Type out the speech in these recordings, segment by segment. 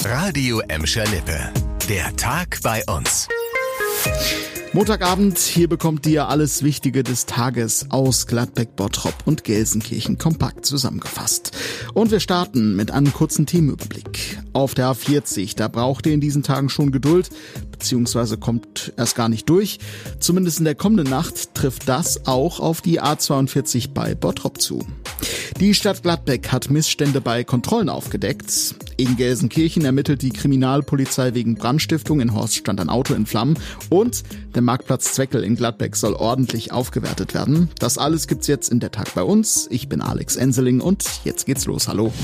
Radio Emscher Lippe. Der Tag bei uns. Montagabend, hier bekommt ihr alles Wichtige des Tages aus Gladbeck, Bottrop und Gelsenkirchen kompakt zusammengefasst. Und wir starten mit einem kurzen Themenüberblick. Auf der A40, da braucht ihr in diesen Tagen schon Geduld, beziehungsweise kommt erst gar nicht durch. Zumindest in der kommenden Nacht trifft das auch auf die A42 bei Bottrop zu. Die Stadt Gladbeck hat Missstände bei Kontrollen aufgedeckt. In Gelsenkirchen ermittelt die Kriminalpolizei wegen Brandstiftung. In Horst stand ein Auto in Flammen. Und der Marktplatz Zweckel in Gladbeck soll ordentlich aufgewertet werden. Das alles gibt's jetzt in der Tag bei uns. Ich bin Alex Enseling und jetzt geht's los. Hallo.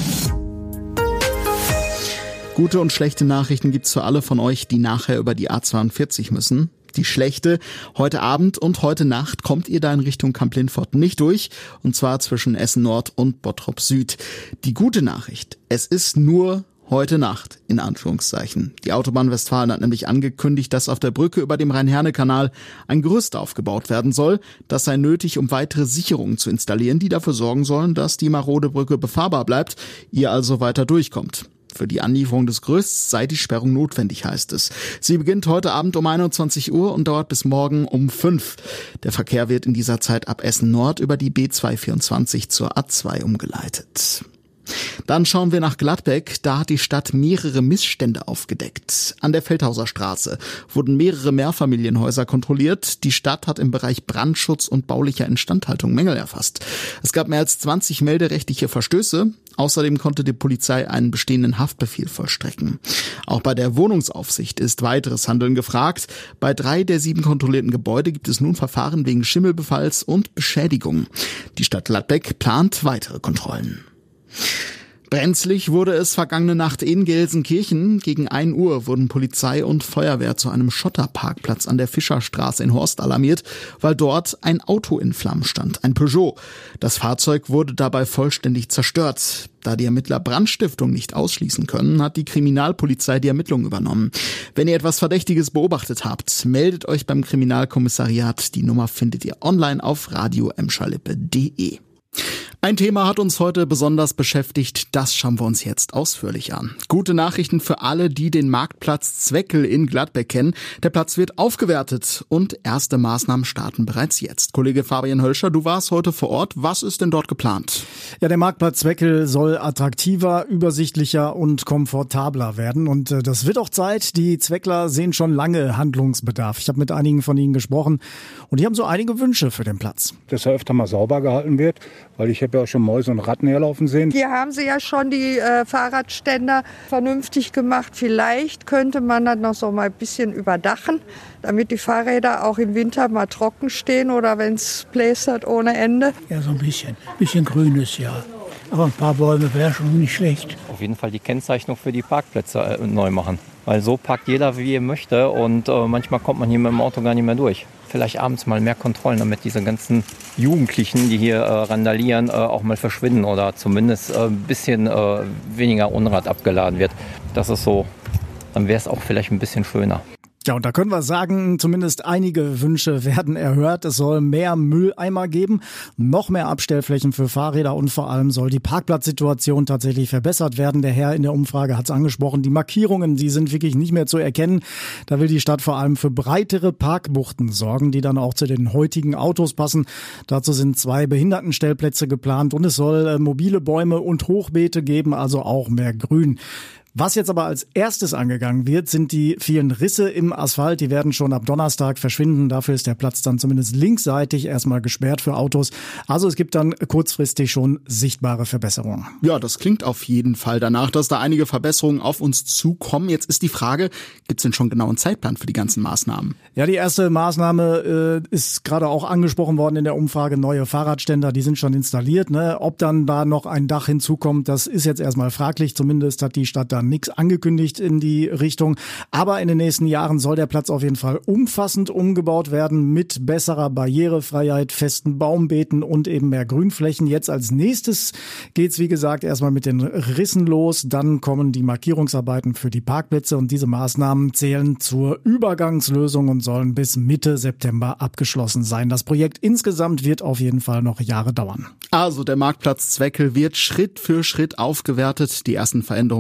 Gute und schlechte Nachrichten gibt's für alle von euch, die nachher über die A42 müssen. Die schlechte: heute Abend und heute Nacht kommt ihr da in Richtung Kamp-Lintfort nicht durch, und zwar zwischen Essen Nord und Bottrop Süd. Die gute Nachricht: es ist nur heute Nacht, in Anführungszeichen. Die Autobahn Westfalen hat nämlich angekündigt, dass auf der Brücke über dem Rhein-Herne-Kanal ein Gerüst aufgebaut werden soll. Das sei nötig, um weitere Sicherungen zu installieren, die dafür sorgen sollen, dass die marode Brücke befahrbar bleibt, ihr also weiter durchkommt. Für die Anlieferung des Gerüsts sei die Sperrung notwendig, heißt es. Sie beginnt heute Abend um 21 Uhr und dauert bis morgen um 5. Der Verkehr wird in dieser Zeit ab Essen Nord über die B224 zur A2 umgeleitet. Dann schauen wir nach Gladbeck. Da hat die Stadt mehrere Missstände aufgedeckt. An der Feldhauser Straße wurden mehrere Mehrfamilienhäuser kontrolliert. Die Stadt hat im Bereich Brandschutz und baulicher Instandhaltung Mängel erfasst. Es gab mehr als 20 melderechtliche Verstöße. Außerdem konnte die Polizei einen bestehenden Haftbefehl vollstrecken. Auch bei der Wohnungsaufsicht ist weiteres Handeln gefragt. Bei 3 der 7 kontrollierten Gebäude gibt es nun Verfahren wegen Schimmelbefalls und Beschädigung. Die Stadt Gladbeck plant weitere Kontrollen. Brenzlig wurde es vergangene Nacht in Gelsenkirchen. Gegen 1 Uhr wurden Polizei und Feuerwehr zu einem Schotterparkplatz an der Fischerstraße in Horst alarmiert, weil dort ein Auto in Flammen stand, ein Peugeot. Das Fahrzeug wurde dabei vollständig zerstört. Da die Ermittler Brandstiftung nicht ausschließen können, hat die Kriminalpolizei die Ermittlungen übernommen. Wenn ihr etwas Verdächtiges beobachtet habt, meldet euch beim Kriminalkommissariat. Die Nummer findet ihr online auf radioemscherlippe.de. Ein Thema hat uns heute besonders beschäftigt, das schauen wir uns jetzt ausführlich an. Gute Nachrichten für alle, die den Marktplatz Zweckel in Gladbeck kennen. Der Platz wird aufgewertet und erste Maßnahmen starten bereits jetzt. Kollege Fabian Hölscher, du warst heute vor Ort. Was ist denn dort geplant? Ja, der Marktplatz Zweckel soll attraktiver, übersichtlicher und komfortabler werden. Und das wird auch Zeit. Die Zweckler sehen schon lange Handlungsbedarf. Ich habe mit einigen von ihnen gesprochen und die haben so einige Wünsche für den Platz. Dass er öfter mal sauber gehalten wird, weil ich habe ja auch schon Mäuse und Ratten herlaufen sehen. Hier haben sie ja schon die Fahrradständer vernünftig gemacht. Vielleicht könnte man das noch so mal ein bisschen überdachen, damit die Fahrräder auch im Winter mal trocken stehen oder wenn es blästert ohne Ende. Ja, so ein bisschen Grünes, ja. Aber ein paar Bäume wäre schon nicht schlecht. Auf jeden Fall die Kennzeichnung für die Parkplätze neu machen. Weil so parkt jeder, wie er möchte, und manchmal kommt man hier mit dem Auto gar nicht mehr durch. Vielleicht abends mal mehr Kontrollen, damit diese ganzen Jugendlichen, die hier randalieren, auch mal verschwinden oder zumindest ein bisschen weniger Unrat abgeladen wird. Das ist so, dann wäre es auch vielleicht ein bisschen schöner. Ja, und da können wir sagen, zumindest einige Wünsche werden erhört. Es soll mehr Mülleimer geben, noch mehr Abstellflächen für Fahrräder und vor allem soll die Parkplatzsituation tatsächlich verbessert werden. Der Herr in der Umfrage hat es angesprochen, die Markierungen, die sind wirklich nicht mehr zu erkennen. Da will die Stadt vor allem für breitere Parkbuchten sorgen, die dann auch zu den heutigen Autos passen. Dazu sind 2 Behindertenstellplätze geplant und es soll mobile Bäume und Hochbeete geben, also auch mehr Grün. Was jetzt aber als erstes angegangen wird, sind die vielen Risse im Asphalt. Die werden schon ab Donnerstag verschwinden. Dafür ist der Platz dann zumindest linksseitig erstmal gesperrt für Autos. Also es gibt dann kurzfristig schon sichtbare Verbesserungen. Ja, das klingt auf jeden Fall danach, dass da einige Verbesserungen auf uns zukommen. Jetzt ist die Frage, gibt es denn schon genau einen Zeitplan für die ganzen Maßnahmen? Ja, die erste Maßnahme ist gerade auch angesprochen worden in der Umfrage. Neue Fahrradständer, die sind schon installiert. Ne? Ob dann da noch ein Dach hinzukommt, das ist jetzt erstmal fraglich. Zumindest hat die Stadt da nichts angekündigt in die Richtung. Aber in den nächsten Jahren soll der Platz auf jeden Fall umfassend umgebaut werden mit besserer Barrierefreiheit, festen Baumbeeten und eben mehr Grünflächen. Jetzt als nächstes geht's, wie gesagt, erstmal mit den Rissen los. Dann kommen die Markierungsarbeiten für die Parkplätze und diese Maßnahmen zählen zur Übergangslösung und sollen bis Mitte September abgeschlossen sein. Das Projekt insgesamt wird auf jeden Fall noch Jahre dauern. Also der Marktplatz Zweckel wird Schritt für Schritt aufgewertet. Die ersten Veränderungen sind schon zu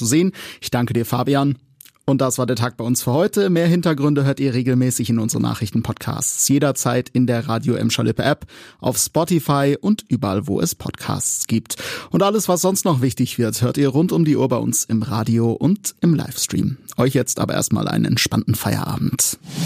zu sehen. Ich danke dir, Fabian. Und das war der Tag bei uns für heute. Mehr Hintergründe hört ihr regelmäßig in unseren Nachrichtenpodcasts. Jederzeit in der Radio Emscher Lippe App, auf Spotify und überall, wo es Podcasts gibt. Und alles, was sonst noch wichtig wird, hört ihr rund um die Uhr bei uns im Radio und im Livestream. Euch jetzt aber erstmal einen entspannten Feierabend.